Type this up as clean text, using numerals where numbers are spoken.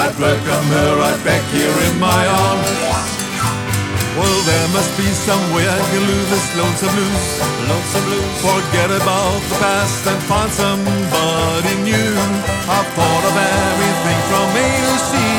I'd welcome her right back here in my arms. Well, there must be some way I can lose this lonesome blues. Lonesome blues. Forget about the past and find somebody new. I've thought of everything from A to Z.